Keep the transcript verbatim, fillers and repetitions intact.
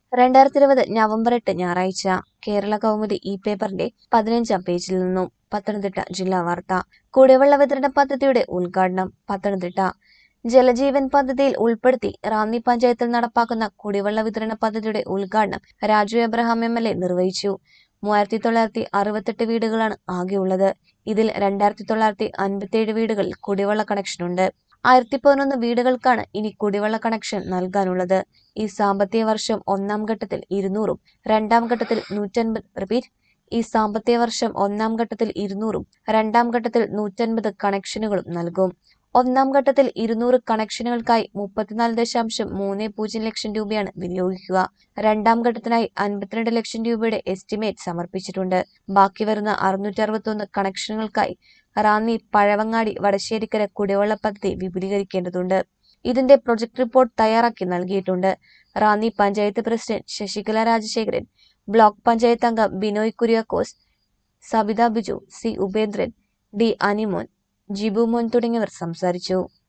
രണ്ടായിരത്തി ഇരുപത് നവംബർ എട്ട് ഞായറാഴ്ച കേരള കൗമുദി ഇ പേപ്പറിന്റെ പതിനഞ്ചാം പേജിൽ നിന്നും പത്തനംതിട്ട ജില്ലാ വാർത്ത. കുടിവെള്ള വിതരണ പദ്ധതിയുടെ ഉദ്ഘാടനം പത്തനംതിട്ട. ജലജീവൻ പദ്ധതിയിൽ ഉൾപ്പെടുത്തി റാന്നി പഞ്ചായത്തിൽ നടപ്പാക്കുന്ന കുടിവെള്ള വിതരണ പദ്ധതിയുടെ ഉദ്ഘാടനം Raju Abraham M L A നിർവഹിച്ചു. മൂവായിരത്തി തൊള്ളായിരത്തി അറുപത്തെട്ട് വീടുകളാണ് ആകെയുള്ളത്. ഇതിൽ രണ്ടായിരത്തി തൊള്ളായിരത്തി അൻപത്തിയേഴ് വീടുകളിൽ കുടിവെള്ള കണക്ഷനുണ്ട്. ആയിരത്തി പതിനൊന്ന് വീടുകൾക്കാണ് ഇനി കുടിവെള്ള കണക്ഷൻ നൽകാനുള്ളത്. ഈ സാമ്പത്തിക വർഷം ഒന്നാം ഘട്ടത്തിൽ ഇരുന്നൂറും രണ്ടാം ഘട്ടത്തിൽ നൂറ്റൻപത് റിപ്പീറ്റ് ഈ സാമ്പത്തിക വർഷം ഒന്നാം ഘട്ടത്തിൽ ഇരുന്നൂറും രണ്ടാം ഘട്ടത്തിൽ നൂറ്റൻപത് കണക്ഷനുകളും നൽകും. ഒന്നാം ഘട്ടത്തിൽ ഇരുന്നൂറ് കണക്ഷനുകൾക്കായി മുപ്പത്തിനാല് ദശാംശം മൂന്ന് പൂജ്യം ലക്ഷം രൂപയാണ് വിനിയോഗിക്കുക. രണ്ടാം ഘട്ടത്തിനായി അൻപത്തിരണ്ട് ലക്ഷം രൂപയുടെ എസ്റ്റിമേറ്റ് സമർപ്പിച്ചിട്ടുണ്ട്. ബാക്കി വരുന്ന അറുന്നൂറ്റി അറുപത്തി ഒന്ന് കണക്ഷനുകൾക്കായി റാന്നി, പഴവങ്ങാടി, വടശ്ശേരിക്കര കുടിവെള്ള പദ്ധതി വിപുലീകരിക്കേണ്ടതുണ്ട്. ഇതിന്റെ പ്രൊജക്ട് റിപ്പോർട്ട് തയ്യാറാക്കി നൽകിയിട്ടുണ്ട്. റാന്നി പഞ്ചായത്ത് പ്രസിഡന്റ് ശശികല രാജശേഖരൻ, ബ്ലോക്ക് പഞ്ചായത്ത് അംഗം ബിനോയ് കുര്യാക്കോസ്, സബിത ബിജു, സി ഉപേന്ദ്രൻ, ഡി അനിമോൻ, ജിബു മോൻ തുടങ്ങിയവർ സംസാരിച്ചു.